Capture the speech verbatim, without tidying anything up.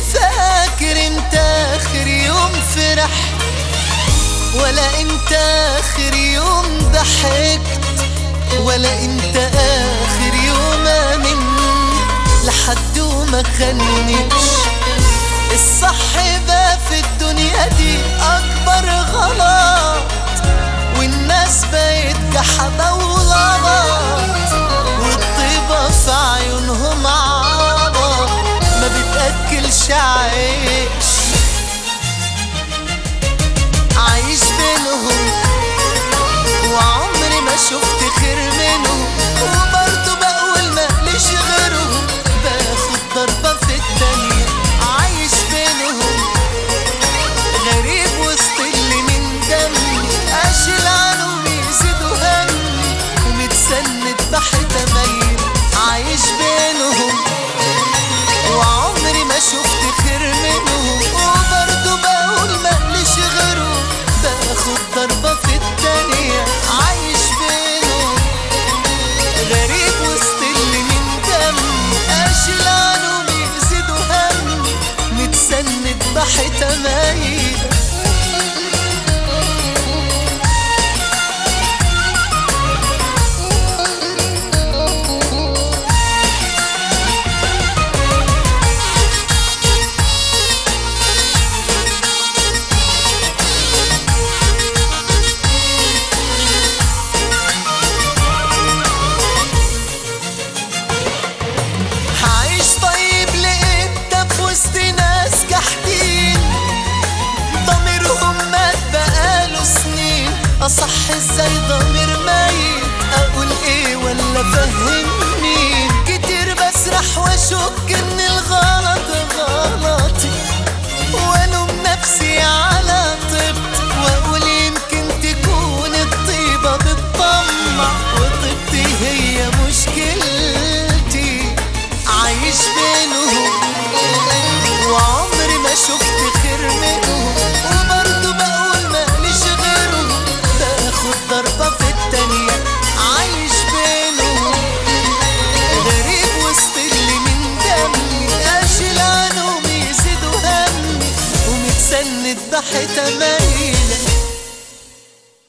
فاكر انت اخر يوم فرح، ولا انت اخر يوم ضحكت، ولا انت اخر يوم امنت لحد وما خانيش. الصح بقى في الدنيا دي اكبر غلط، والناس بقت جحدة ولبط، والطيبة في عيونهم عبط ما بتأكلش عيش. عايش بينهم وعمري ما شفت خير منهم، وبرضه بقول مقلش غيرهم، باخد ضربة في التانية. عايش بينهم غريب وسط اللي من دمي، اشيل عنهم يزيدوا همي ومتسند بحيطة ميت. عايش بينهم وعمري ما شفت خير منهم، وبرضه بقول مقلش غيرهم، باخد ضربة في التانية. عايش بينهم غريب وسط اللي من دمي، اشيل عنهم يزيدوا همي متسند بحيطة ميت. أصح ازاي ضمير ميت، اقول ايه ولا فهمني؟ كتير بسرح واشك ان الغلط غلطي، والوم نفسي على طيبتي، واقول يمكن تكون الطيبة بتطمع وطيبتي هي مشكلتي. عايش بينهم وعمري ما شفت خير منهم، وبرضه بقول مقلش غيرهم، باخد ضربة في التانية. عايش بينهم غريب وسط اللي من دمي، اشيل عنهم يزيدوا همي ومتسند بحيطة